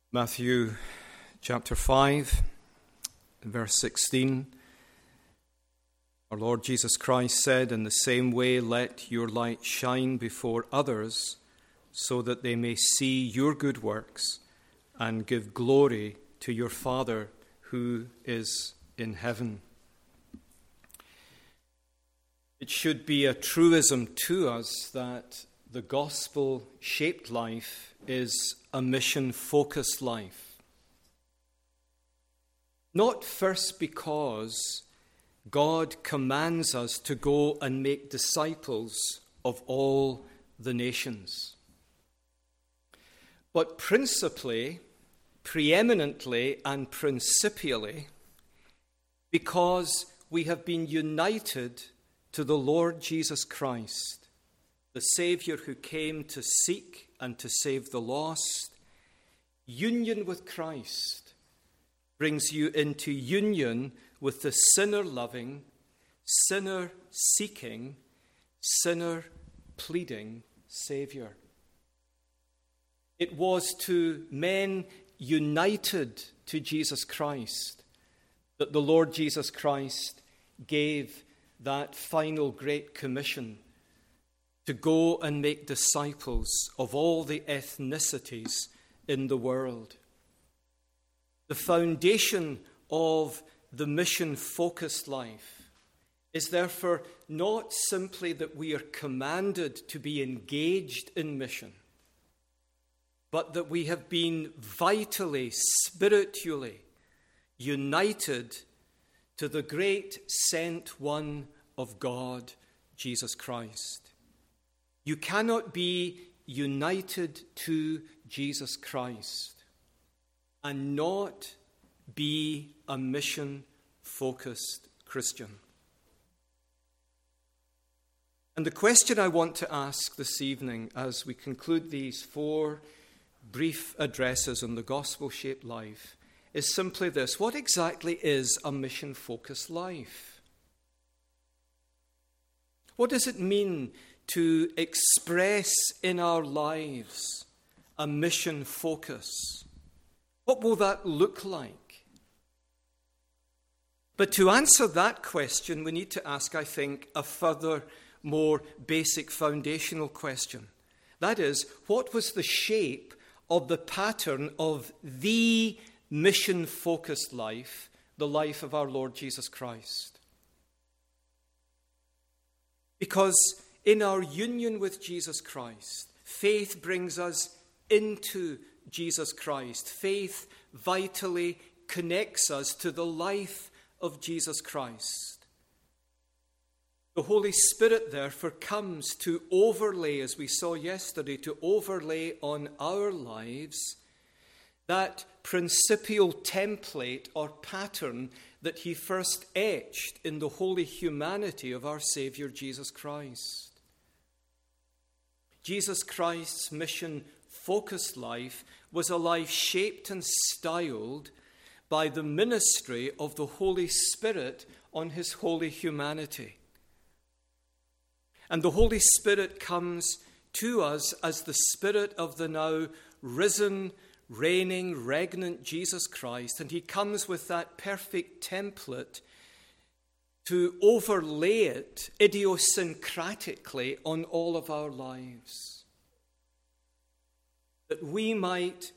Matthew chapter 5, verse 16. Our Lord Jesus Christ said, "In the same way, let your light shine before others, so that they may see your good works and give glory to your Father who is in heaven." It should be a truism to us that the gospel-shaped life is a mission-focused life. Not first because God commands us to go and make disciples of all the nations, but principally, preeminently, and principially because we have been united to the Lord Jesus Christ, the Savior who came to seek and to save the lost. Union with Christ brings you into union with the sinner-loving, sinner-seeking, sinner-pleading Savior. It was to men united to Jesus Christ that the Lord Jesus Christ gave that final great commission to go and make disciples of all the ethnicities in the world. The foundation of the mission-focused life is therefore not simply that we are commanded to be engaged in mission, but that we have been vitally, spiritually united to the great sent one of God, Jesus Christ. You cannot be united to Jesus Christ and not be a mission-focused Christian. And the question I want to ask this evening as we conclude these 4 brief addresses on the gospel-shaped life is simply this: what exactly is a mission-focused life? What does it mean to express in our lives a mission focus? What will that look like? But to answer that question, we need to ask, I think, a further, more basic foundational question. That is, what was the shape of the pattern of the mission-focused life, the life of our Lord Jesus Christ? Because in our union with Jesus Christ, faith brings us into Jesus Christ. Faith vitally connects us to the life of Jesus Christ. The Holy Spirit, therefore, comes to overlay, as we saw yesterday, to overlay on our lives that principal template or pattern that he first etched in the holy humanity of our Savior Jesus Christ. Jesus Christ's mission-focused life was a life shaped and styled by the ministry of the Holy Spirit on his holy humanity. And the Holy Spirit comes to us as the Spirit of the now risen, reigning, regnant Jesus Christ, and he comes with that perfect template to overlay it idiosyncratically on all of our lives, that we might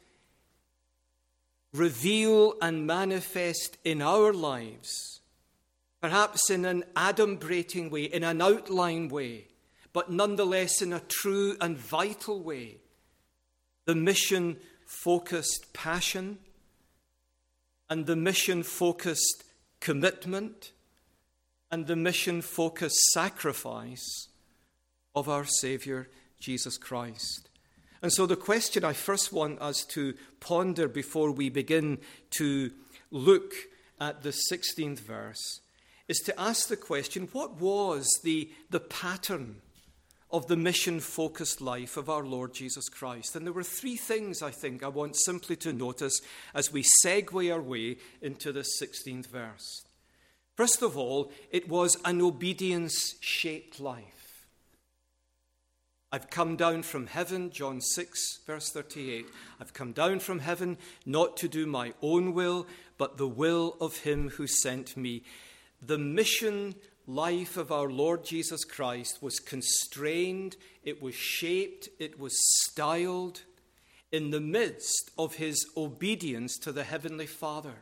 reveal and manifest in our lives, perhaps in an adumbrating way, in an outline way, but nonetheless in a true and vital way, the mission-focused passion and the mission-focused commitment and the mission-focused sacrifice of our Savior, Jesus Christ. And so the question I first want us to ponder before we begin to look at the 16th verse is to ask the question, what was the pattern of the mission-focused life of our Lord Jesus Christ? And there were 3 things, I think, I want simply to notice as we segue our way into the 16th verse. First of all, it was an obedience-shaped life. I've come down from heaven, John 6, verse 38. I've come down from heaven not to do my own will, but the will of him who sent me. The mission life of our Lord Jesus Christ was constrained, it was shaped, it was styled in the midst of his obedience to the Heavenly Father.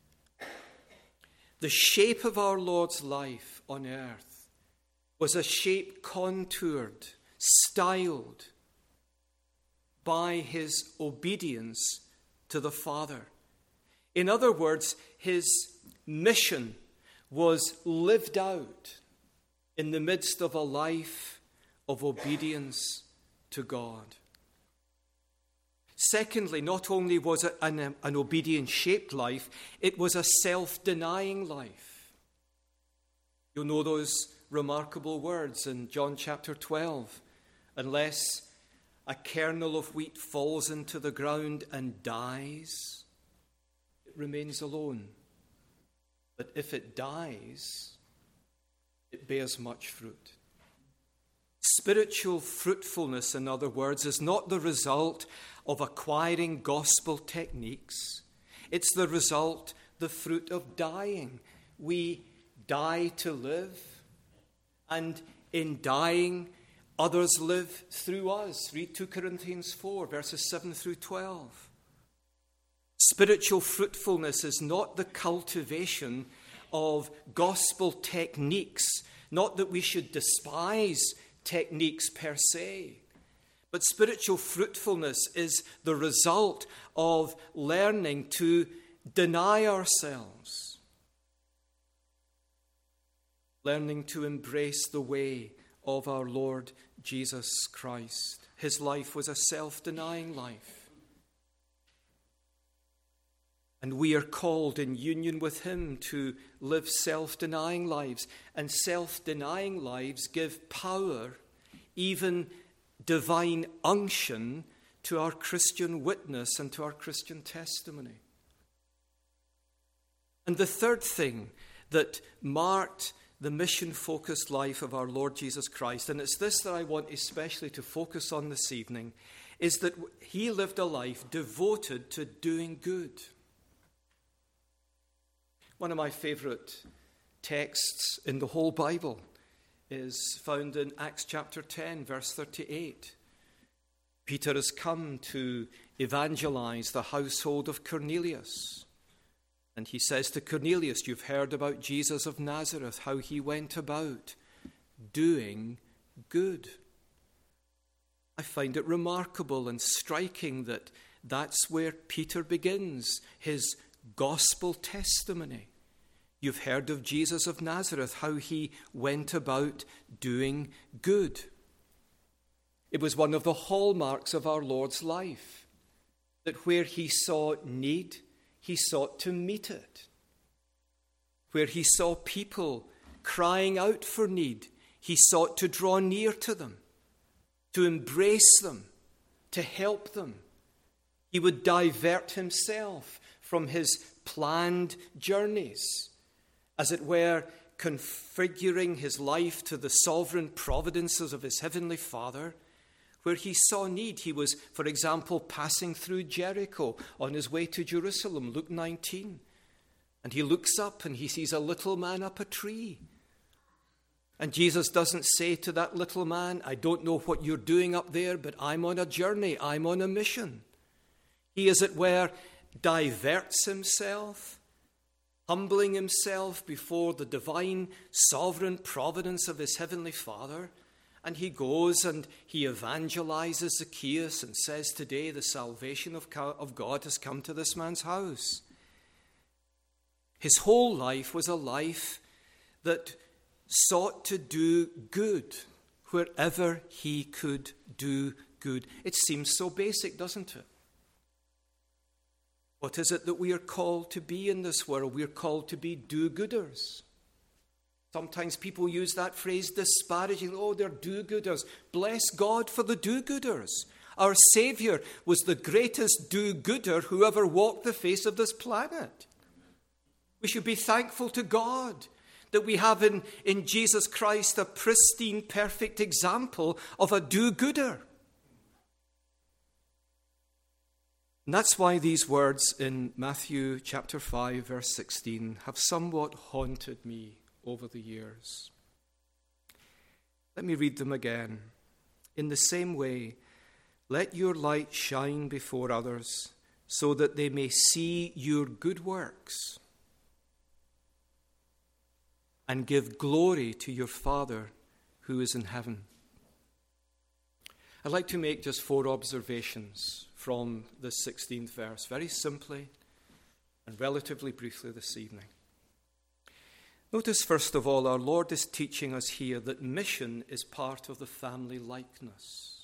The shape of our Lord's life on earth was a shape contoured, styled by his obedience to the Father. In other words, his mission was lived out in the midst of a life of obedience to God. Secondly, not only was it an obedience-shaped life, it was a self-denying life. You'll know those remarkable words in John chapter 12. Unless a kernel of wheat falls into the ground and dies, it remains alone. But if it dies, it bears much fruit. Spiritual fruitfulness, in other words, is not the result of acquiring gospel techniques. It's the result, the fruit of dying. We die to live, and in dying, others live through us. Read 2 Corinthians 4, verses 7 through 12. Spiritual fruitfulness is not the cultivation of gospel techniques, not that we should despise techniques per se, but spiritual fruitfulness is the result of learning to deny ourselves, learning to embrace the way of our Lord Jesus Christ. His life was a self-denying life. And we are called in union with him to live self-denying lives. And self-denying lives give power, even divine unction, to our Christian witness and to our Christian testimony. And the third thing that marked the mission-focused life of our Lord Jesus Christ, and it's this that I want especially to focus on this evening, is that he lived a life devoted to doing good. One of my favorite texts in the whole Bible is found in Acts chapter 10, verse 38. Peter has come to evangelize the household of Cornelius. And he says to Cornelius, you've heard about Jesus of Nazareth, how he went about doing good. I find it remarkable and striking that that's where Peter begins his gospel testimony. You've heard of Jesus of Nazareth, how he went about doing good. It was one of the hallmarks of our Lord's life, that where he saw need, he sought to meet it. Where he saw people crying out for need, he sought to draw near to them, to embrace them, to help them. He would divert himself from his planned journeys, as it were, configuring his life to the sovereign providences of his heavenly Father. Where he saw need, he was, for example, passing through Jericho on his way to Jerusalem, Luke 19. And he looks up and he sees a little man up a tree. And Jesus doesn't say to that little man, I don't know what you're doing up there, but I'm on a journey, I'm on a mission. He, as it were, diverts himself, humbling himself before the divine sovereign providence of his heavenly Father. And he goes and he evangelizes Zacchaeus and says, today the salvation of God has come to this man's house. His whole life was a life that sought to do good wherever he could do good. It seems so basic, doesn't it? What is it that we are called to be in this world? We are called to be do-gooders. Sometimes people use that phrase disparaging. Oh, they're do-gooders. Bless God for the do-gooders. Our Savior was the greatest do-gooder who ever walked the face of this planet. We should be thankful to God that we have in Jesus Christ a pristine, perfect example of a do-gooder. And that's why these words in Matthew chapter 5, verse 16 have somewhat haunted me over the years. Let me read them again. In the same way, let your light shine before others, so that they may see your good works and give glory to your Father who is in heaven. I'd like to make just 4 observations from this 16th verse, very simply and relatively briefly this evening. Notice, first of all, our Lord is teaching us here that mission is part of the family likeness.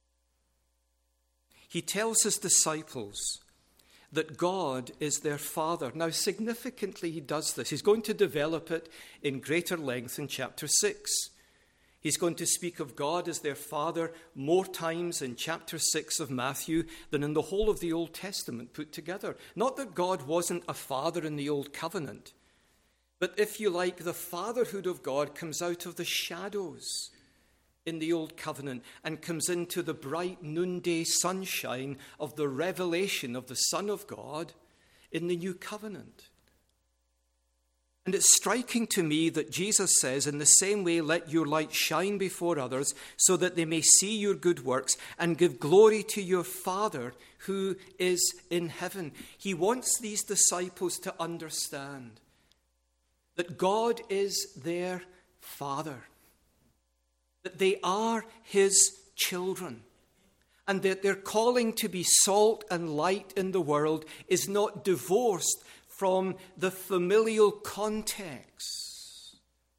He tells his disciples that God is their Father. Now, significantly, he does this. He's going to develop it in greater length in chapter 6. He's going to speak of God as their Father more times in chapter 6 of Matthew than in the whole of the Old Testament put together. Not that God wasn't a father in the Old Covenant, but if you like, the fatherhood of God comes out of the shadows in the Old Covenant and comes into the bright noonday sunshine of the revelation of the Son of God in the New Covenant. And it's striking to me that Jesus says, in the same way, let your light shine before others so that they may see your good works and give glory to your Father who is in heaven. He wants these disciples to understand that God is their Father, that they are his children, and that their calling to be salt and light in the world is not divorced from the familial context.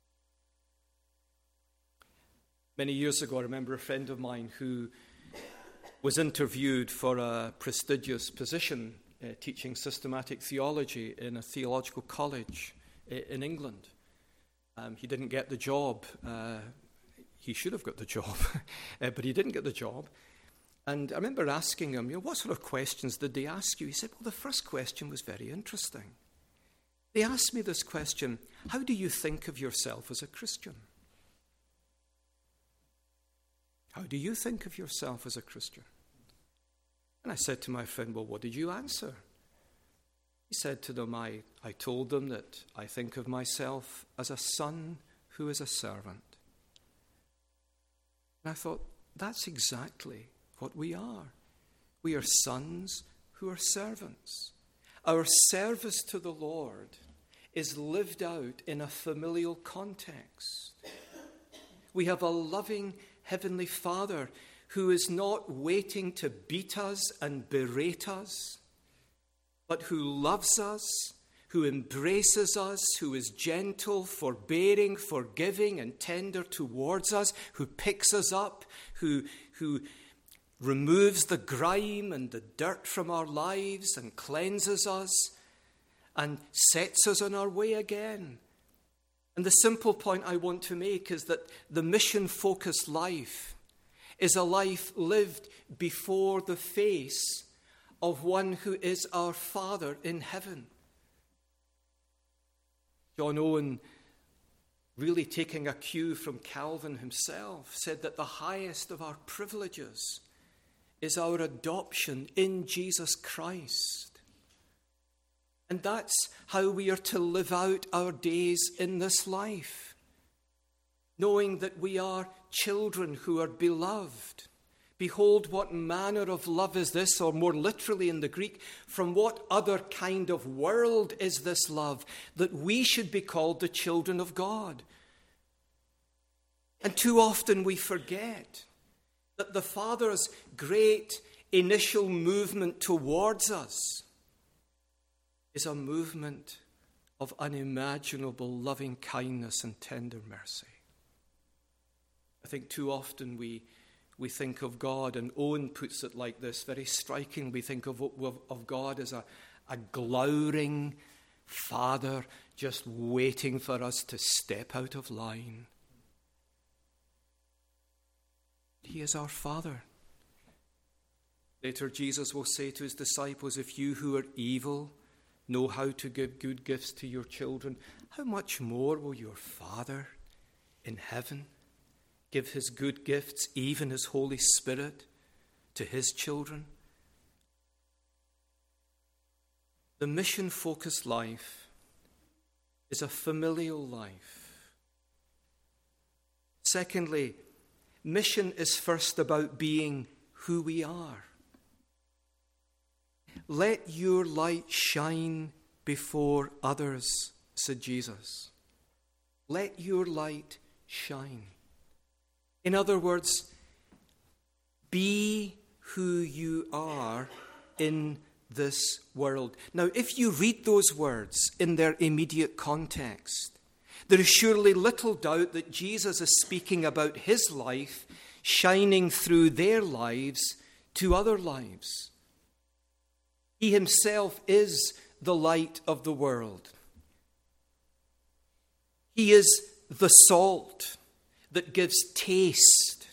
Many years ago, I remember a friend of mine who was interviewed for a prestigious position teaching systematic theology in a theological college in England. He didn't get the job. He should have got the job, but he didn't get the job. And I remember asking him, what sort of questions did they ask you? He said, well, the first question was very interesting. They asked me this question: how do you think of yourself as a Christian? How do you think of yourself as a Christian? And I said to my friend, well, what did you answer? He said to them, I told them that I think of myself as a son who is a servant. And I thought, that's exactly what we are. We are sons who are servants. Our service to the Lord is lived out in a familial context. We have a loving Heavenly Father who is not waiting to beat us and berate us, but who loves us, who embraces us, who is gentle, forbearing, forgiving, and tender towards us, who picks us up, who removes the grime and the dirt from our lives and cleanses us and sets us on our way again. And the simple point I want to make is that the mission-focused life is a life lived before the face of one who is our Father in heaven. John Owen, really taking a cue from Calvin himself, said that the highest of our privileges is our adoption in Jesus Christ. And that's how we are to live out our days in this life, knowing that we are children who are beloved. Behold, what manner of love is this, or more literally in the Greek, from what other kind of world is this love, that we should be called the children of God? And too often we forget that the Father's great initial movement towards us is a movement of unimaginable loving kindness and tender mercy. I think too often we think of God, and Owen puts it like this, very striking. We think of God as a glowering Father just waiting for us to step out of line. He is our Father. Later, Jesus will say to his disciples, if you who are evil know how to give good gifts to your children, how much more will your Father in heaven give his good gifts, even his Holy Spirit, to his children? The mission-focused life is a familial life. Secondly, mission is first about being who we are. Let your light shine before others, said Jesus. Let your light shine. In other words, be who you are in this world. Now, if you read those words in their immediate context, there is surely little doubt that Jesus is speaking about his life shining through their lives to other lives. He himself is the light of the world. He is the salt that gives taste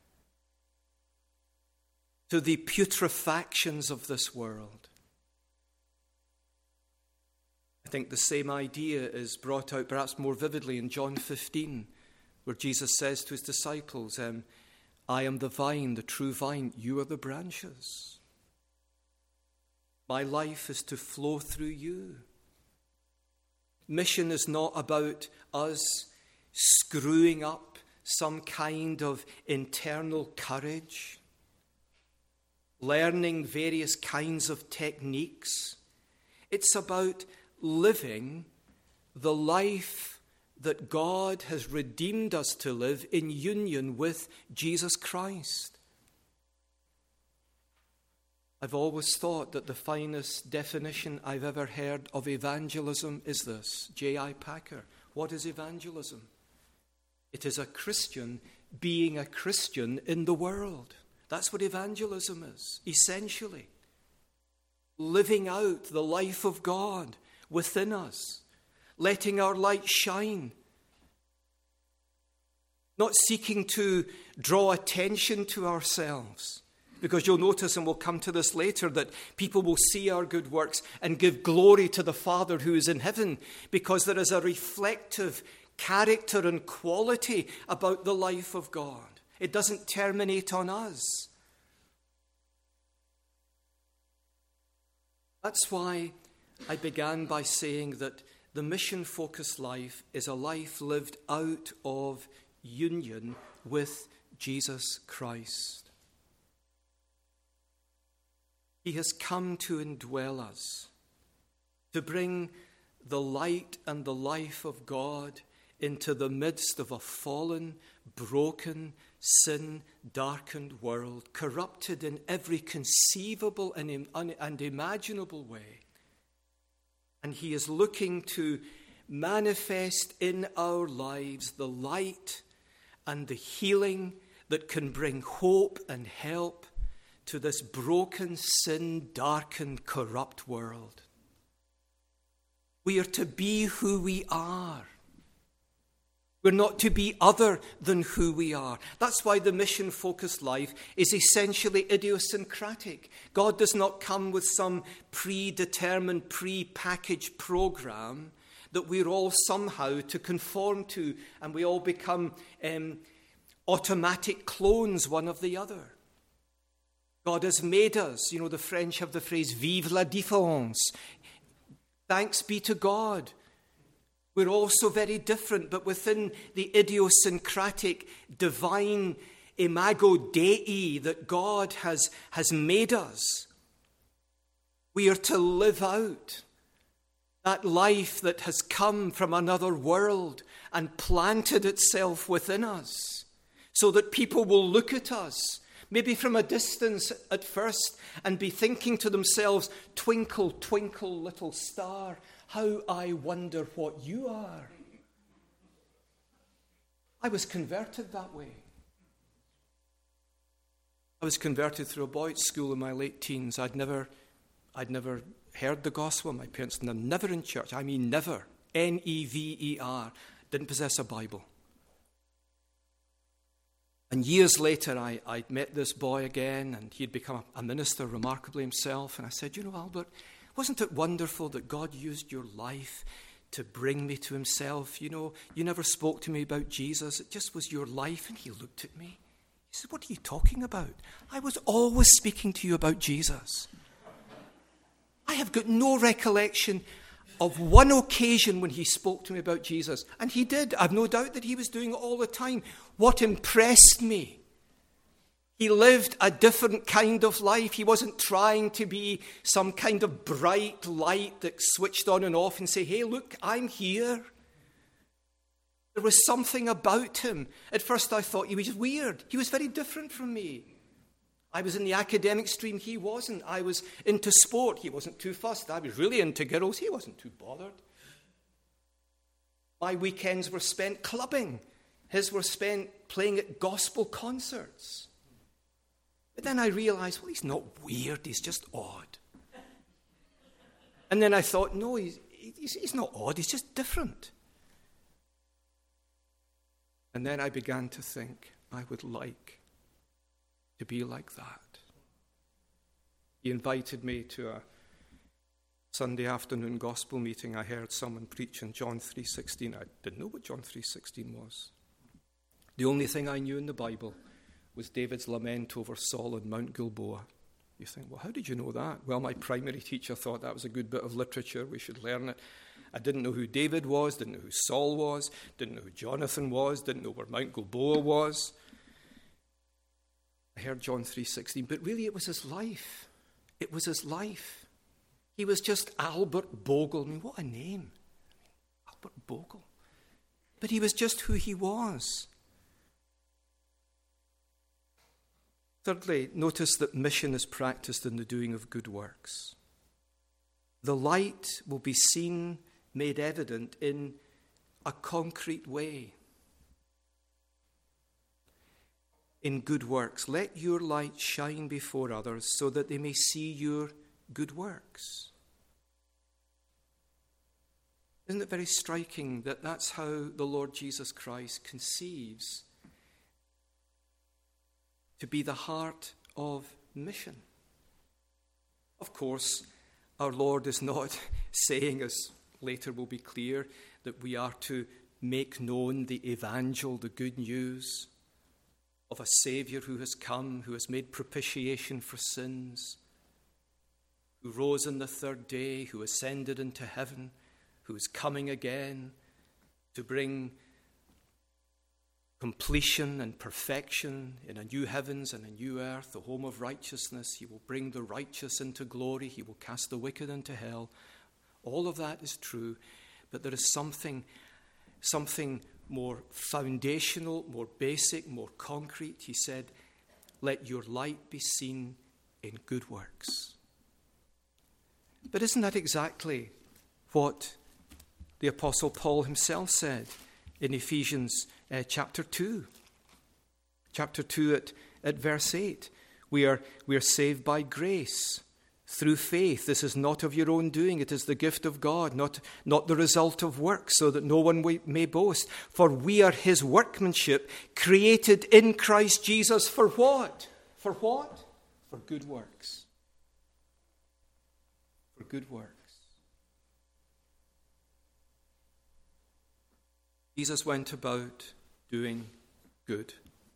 to the putrefactions of this world. I think the same idea is brought out perhaps more vividly in John 15, where Jesus says to his disciples, I am the vine, the true vine, you are the branches. My life is to flow through you. Mission is not about us screwing up some kind of internal courage, learning various kinds of techniques. It's about living the life that God has redeemed us to live in union with Jesus Christ. I've always thought that the finest definition I've ever heard of evangelism is this. J.I. Packer. What is evangelism? It is a Christian being a Christian in the world. That's what evangelism is, essentially. Living out the life of God within us, letting our light shine, not seeking to draw attention to ourselves. Because you'll notice, and we'll come to this later, that people will see our good works and give glory to the Father who is in heaven, because there is a reflective character and quality about the life of God. It doesn't terminate on us. That's why I began by saying that the mission-focused life is a life lived out of union with Jesus Christ. He has come to indwell us, to bring the light and the life of God into the midst of a fallen, broken, sin-darkened world, corrupted in every conceivable and imaginable way. And he is looking to manifest in our lives the light and the healing that can bring hope and help to this broken, sin-darkened, corrupt world. We are to be who we are. We're not to be other than who we are. That's why the mission-focused life is essentially idiosyncratic. God does not come with some predetermined, pre-packaged program that we're all somehow to conform to, and we all become automatic clones one of the other. God has made us. You know, the French have the phrase, vive la différence. Thanks be to God. We're all so very different, but within the idiosyncratic, divine imago Dei that God has made us, we are to live out that life that has come from another world and planted itself within us, so that people will look at us, maybe from a distance at first, and be thinking to themselves, twinkle, twinkle, little star, how I wonder what you are. I was converted that way. I was converted through a boys' school in my late teens. I'd never heard the gospel. My parents were never in church. I mean never. Never. Didn't possess a Bible. And years later, I'd met this boy again, and he'd become a minister remarkably himself. And I said, you know, Albert, Wasn't it wonderful that God used your life to bring me to himself? You know, you never spoke to me about Jesus. It just was your life. And he looked at me. He said, what are you talking about? I was always speaking to you about Jesus. I have got no recollection of one occasion when he spoke to me about Jesus. And he did. I've no doubt that he was doing it all the time. What impressed me, he lived a different kind of life. He wasn't trying to be some kind of bright light that switched on and off and say, hey, look, I'm here. There was something about him. At first I thought he was weird. He was very different from me. I was in the academic stream, he wasn't. I was into sport, he wasn't too fussed. I was really into girls, he wasn't too bothered. My weekends were spent clubbing. His were spent playing at gospel concerts. But then I realized, well, he's not weird, he's just odd. And then I thought, no, he's not odd, he's just different. And then I began to think, I would like to be like that. He invited me to a Sunday afternoon gospel meeting. I heard someone preach in John 3:16. I didn't know what John 3:16 was. The only thing I knew in the Bible was David's lament over Saul on Mount Gilboa. You think, well, how did you know that? Well, my primary teacher thought that was a good bit of literature. We should learn it. I didn't know who David was, didn't know who Saul was, didn't know who Jonathan was, didn't know where Mount Gilboa was. I heard John 3:16, but really it was his life. It was his life. He was just Albert Bogle. I mean, what a name. Albert Bogle. But he was just who he was. Thirdly, notice that mission is practiced in the doing of good works. The light will be seen, made evident in a concrete way. In good works. Let your light shine before others so that they may see your good works. Isn't it very striking that that's how the Lord Jesus Christ conceives to be the heart of mission? Of course, our Lord is not saying, as later will be clear, that we are to make known the evangel, the good news of a Saviour who has come, who has made propitiation for sins, who rose on the third day, who ascended into heaven, who is coming again to bring completion and perfection in a new heavens and a new earth, the home of righteousness. He will bring the righteous into glory. He will cast the wicked into hell. All of that is true, but there is something more foundational, more basic, more concrete. He said, let your light be seen in good works. But isn't that exactly what the Apostle Paul himself said in Ephesians chapter 2? Chapter 2 at verse 8. We are saved by grace through faith. This is not of your own doing. It is the gift of God, not the result of work, so that no one may boast. For we are his workmanship, created in Christ Jesus for what? For what? For good works. For good works. Jesus went about doing good,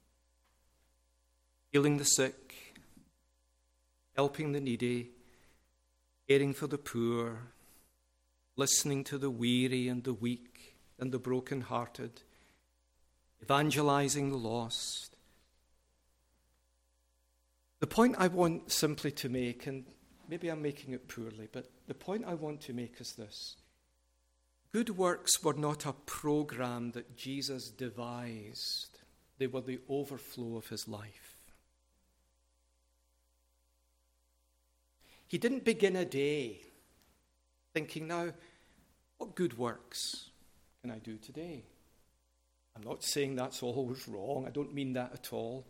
healing the sick, helping the needy, caring for the poor, listening to the weary and the weak and the broken-hearted, evangelizing the lost. The point I want simply to make, and maybe I'm making it poorly, but the point I want to make is this. Good works were not a program that Jesus devised. They were the overflow of his life. He didn't begin a day thinking, now, what good works can I do today? I'm not saying that's always wrong. I don't mean that at all.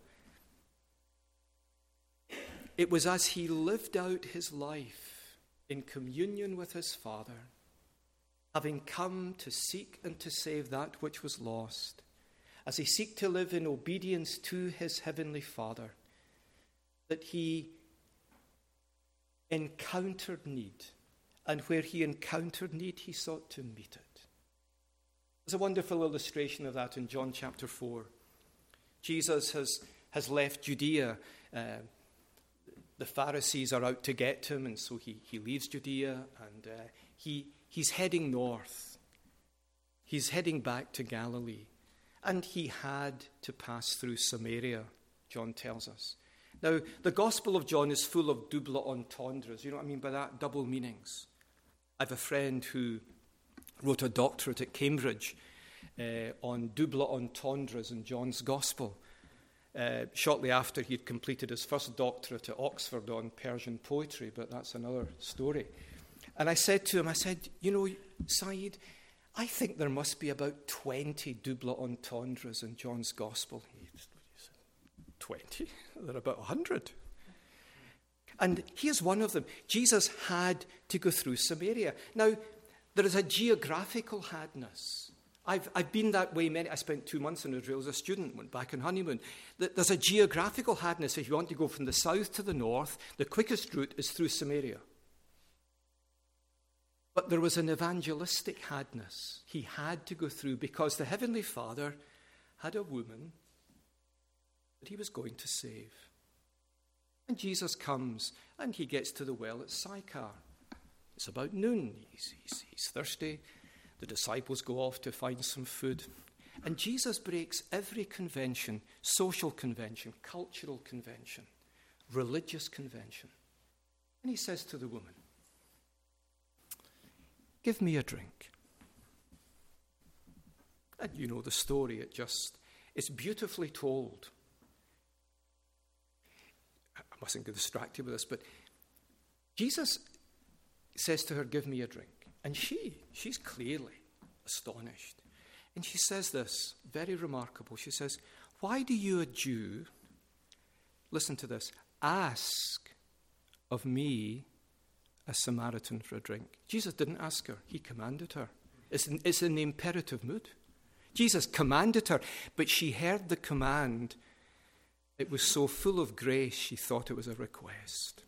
It was as he lived out his life in communion with his Father, having come to seek and to save that which was lost, as he seeked to live in obedience to his heavenly Father, that he encountered need and where he encountered need, he sought to meet it. There's a wonderful illustration of that in John chapter 4. Jesus has left Judea. The Pharisees are out to get him, and so he leaves Judea, and he's heading north. He's heading back to Galilee. And he had to pass through Samaria, John tells us. Now, the Gospel of John is full of double entendres. You know what I mean by that? Double meanings. I have a friend who wrote a doctorate at Cambridge on double entendres in John's Gospel. Shortly after he'd completed his first doctorate at Oxford on Persian poetry, but that's another story. And I said to him, you know, Saeed, I think there must be about 20 double entendres in John's Gospel. He said, 20? There are about 100. And here's one of them. Jesus had to go through Samaria. Now, there is a geographical hadness. I've been that way I spent 2 months in Israel as a student, went back on honeymoon. There's a geographical hadness. If you want to go from the south to the north, the quickest route is through Samaria. But there was an evangelistic hadness he had to go through because the Heavenly Father had a woman that he was going to save. And Jesus comes and he gets to the well at Sychar. It's about noon. He's thirsty. The disciples go off to find some food. And Jesus breaks every convention, social convention, cultural convention, religious convention. And he says to the woman, "Give me a drink." And you know the story. It's beautifully told. I mustn't get distracted with this, but Jesus says to her, "Give me a drink." And she's clearly astonished. And she says this, very remarkable. She says, "Why do you, a Jew," listen to this, "ask of me, a Samaritan, for a drink?" Jesus didn't ask her. He commanded her. It's in the imperative mood. Jesus commanded her, but she heard the command. It was so full of grace, she thought it was a request.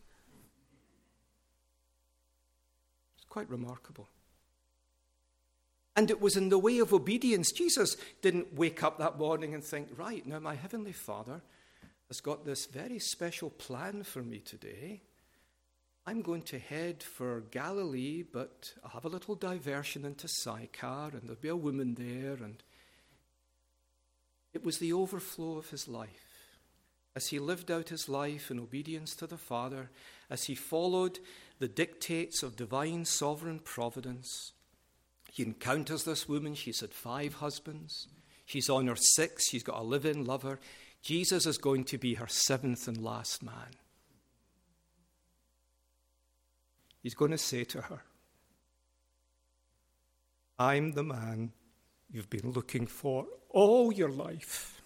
It's quite remarkable. And it was in the way of obedience. Jesus didn't wake up that morning and think, right, now my Heavenly Father has got this very special plan for me today. I'm going to head for Galilee, but I'll have a little diversion into Sychar, and there'll be a woman there. And it was the overflow of his life. As he lived out his life in obedience to the Father, as he followed the dictates of divine sovereign providence, he encounters this woman. She's had 5 husbands. She's on her 6th. She's got a live-in lover. Jesus is going to be her 7th and last man. He's going to say to her, "I'm the man you've been looking for all your life.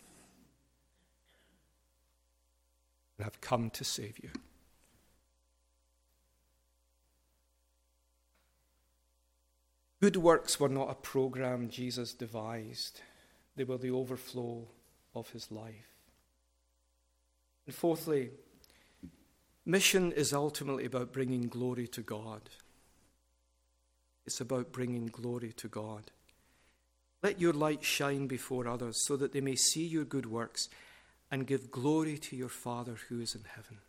And I've come to save you." Good works were not a program Jesus devised. They were the overflow of his life. And fourthly, mission is ultimately about bringing glory to God. It's about bringing glory to God. Let your light shine before others so that they may see your good works and give glory to your Father who is in heaven.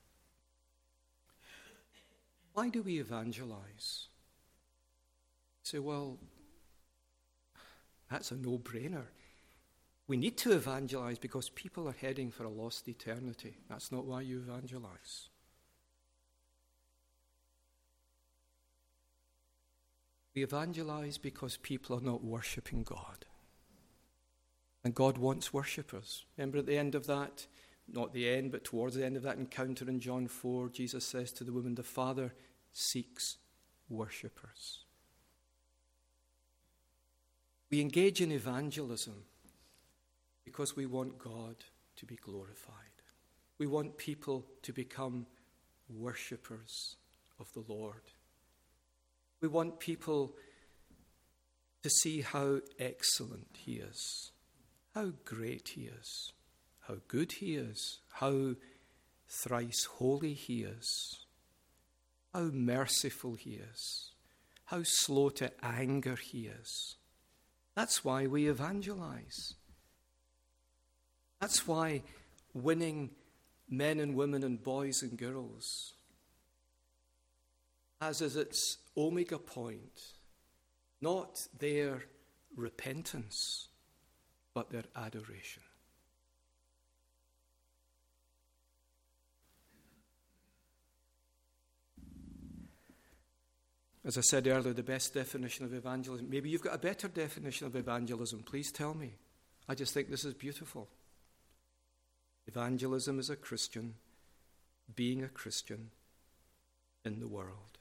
Why do we evangelize? You say, well, that's a no-brainer. We need to evangelize because people are heading for a lost eternity. That's not why you evangelize. We evangelize because people are not worshipping God. And God wants worshippers. Remember at the end of that, not the end, but towards the end of that encounter in John 4, Jesus says to the woman, "The Father seeks worshippers." We engage in evangelism because we want God to be glorified. We want people to become worshippers of the Lord. We want people to see how excellent he is, how great he is, how good he is, how thrice holy he is, how merciful he is, how slow to anger he is. That's why we evangelize. That's why winning men and women and boys and girls has as its omega point not their repentance, but their adoration. As I said earlier, the best definition of evangelism, maybe you've got a better definition of evangelism, please tell me. I just think this is beautiful. Evangelism is a Christian being a Christian in the world.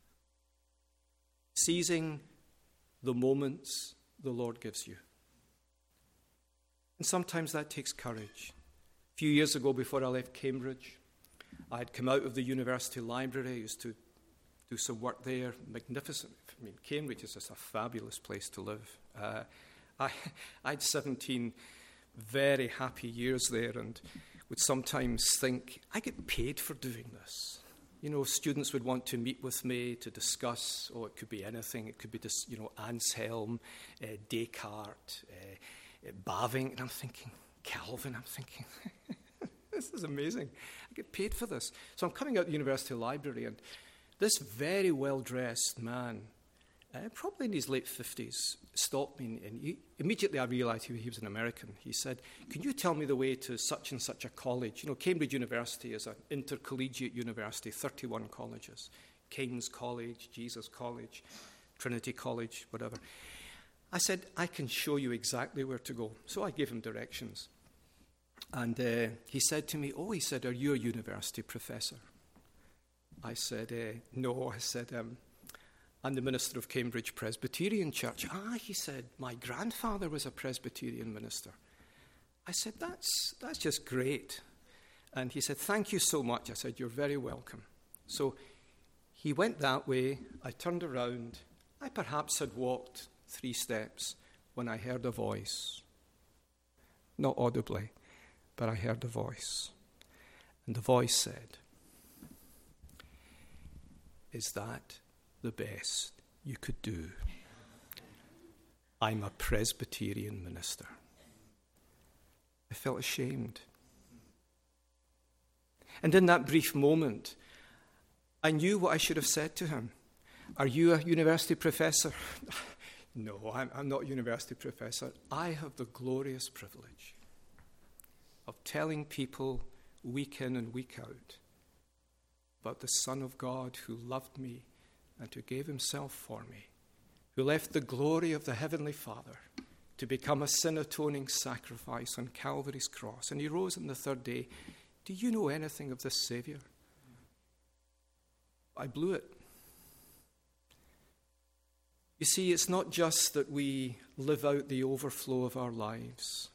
Seizing the moments the Lord gives you. And sometimes that takes courage. A few years ago, before I left Cambridge, I had come out of the university library. I used to do some work there. Magnificent. I mean, Cambridge is just a fabulous place to live. I had 17 very happy years there, and would sometimes think, I get paid for doing this. You know, students would want to meet with me to discuss, it could be anything. It could be just, Anselm, Descartes, Baving. And I'm thinking, Calvin, I'm thinking, this is amazing. I get paid for this. So I'm coming out the university library, and this very well-dressed man, probably in his late 50s, stopped me, and immediately I realised he was an American. He said, can you tell me the way to such and such a college? You know, Cambridge University is an intercollegiate university, 31 colleges. King's College, Jesus College, Trinity College, whatever. I said, I can show you exactly where to go. So I gave him directions. And he said to me, are you a university professor? I said, no. I said, I'm the minister of Cambridge Presbyterian Church. He said, my grandfather was a Presbyterian minister. I said, that's just great. And he said, thank you so much. I said, you're very welcome. So he went that way. I turned around. I perhaps had walked 3 steps when I heard a voice. Not audibly, but I heard a voice. And the voice said, is that the best you could do? I'm a Presbyterian minister. I felt ashamed. And in that brief moment, I knew what I should have said to him. Are you a university professor? No, I'm not a university professor. I have the glorious privilege of telling people week in and week out about the Son of God who loved me and who gave himself for me, who left the glory of the Heavenly Father to become a sin-atoning sacrifice on Calvary's cross. And he rose on the 3rd day. Do you know anything of this Savior? I blew it. You see, it's not just that we live out the overflow of our lives.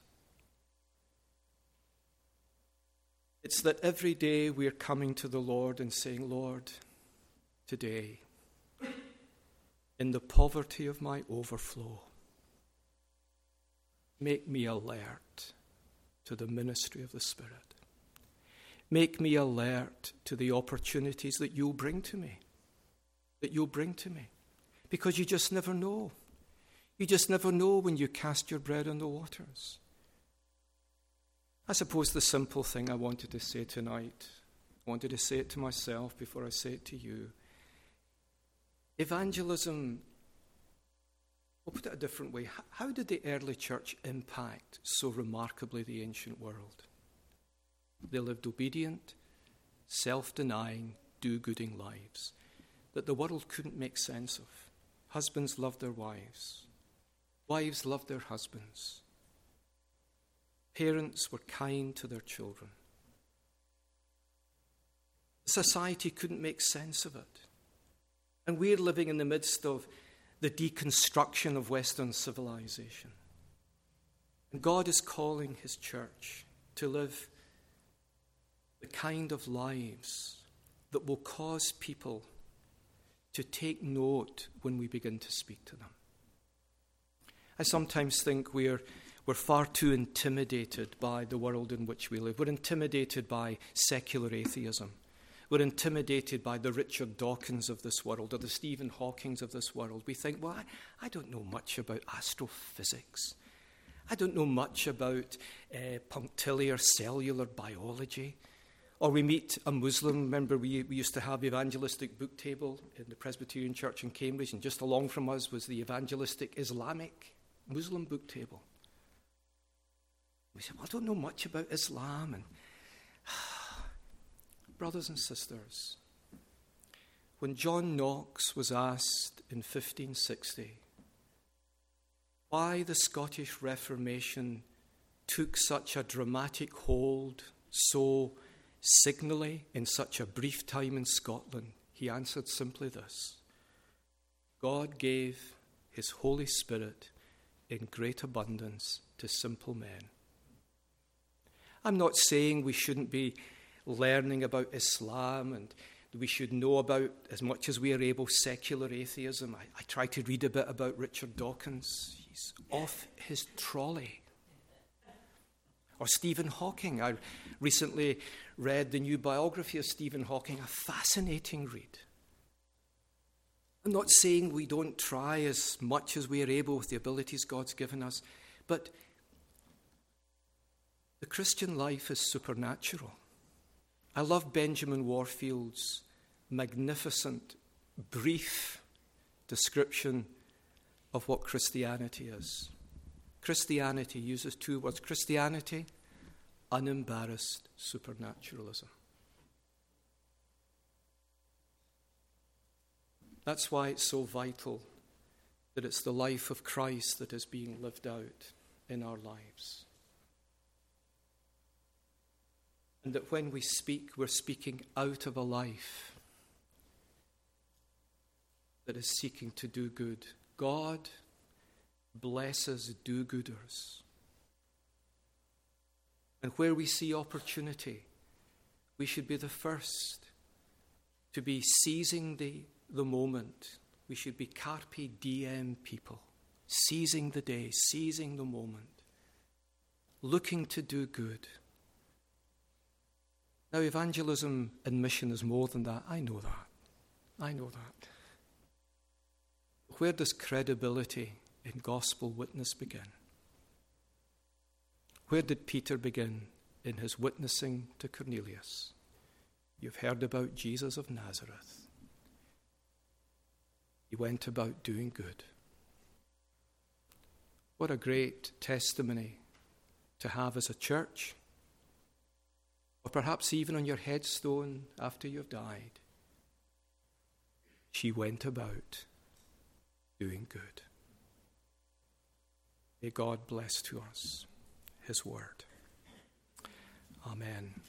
It's that every day we're coming to the Lord and saying, Lord, today, in the poverty of my overflow, make me alert to the ministry of the Spirit. Make me alert to the opportunities that you'll bring to me. Because you just never know. You just never know when you cast your bread on the waters. I suppose the simple thing I wanted to say tonight, I wanted to say it to myself before I say it to you. Evangelism, we'll put it a different way. How did the early church impact so remarkably the ancient world? They lived obedient, self-denying, do-gooding lives that the world couldn't make sense of. Husbands loved their wives. Wives loved their husbands. Parents were kind to their children. Society couldn't make sense of it. And we're living in the midst of the deconstruction of Western civilization. And God is calling his church to live the kind of lives that will cause people to take note when we begin to speak to them. I sometimes think we're far too intimidated by the world in which we live. We're intimidated by secular atheism. we're intimidated by the Richard Dawkins of this world or the Stephen Hawkings of this world. We think, well, I don't know much about astrophysics. I don't know much about punctiliar cellular biology. Or we meet a Muslim. Remember, we used to have evangelistic book table in the Presbyterian Church in Cambridge, and just along from us was the evangelistic Islamic Muslim book table. We said, well, I don't know much about Islam. And brothers and sisters, when John Knox was asked in 1560 why the Scottish Reformation took such a dramatic hold so signally in such a brief time in Scotland, he answered simply this: God gave his Holy Spirit in great abundance to simple men. I'm not saying we shouldn't be learning about Islam and we should know about, as much as we are able, secular atheism. I try to read a bit about Richard Dawkins. He's off his trolley. Or Stephen Hawking. I recently read the new biography of Stephen Hawking, a fascinating read. I'm not saying we don't try as much as we are able with the abilities God's given us, but the Christian life is supernatural. I love Benjamin Warfield's magnificent, brief description of what Christianity is. Christianity uses two words. Christianity, unembarrassed supernaturalism. That's why it's so vital that it's the life of Christ that is being lived out in our lives. And that when we speak, we're speaking out of a life that is seeking to do good. God blesses do-gooders. And where we see opportunity, we should be the first to be seizing the moment. We should be carpe diem people, seizing the day, seizing the moment, looking to do good. Now, evangelism and mission is more than that. I know that. Where does credibility in gospel witness begin? Where did Peter begin in his witnessing to Cornelius? You've heard about Jesus of Nazareth. He went about doing good. What a great testimony to have as a church, or perhaps even on your headstone after you've died. She went about doing good. May God bless to us his word. Amen.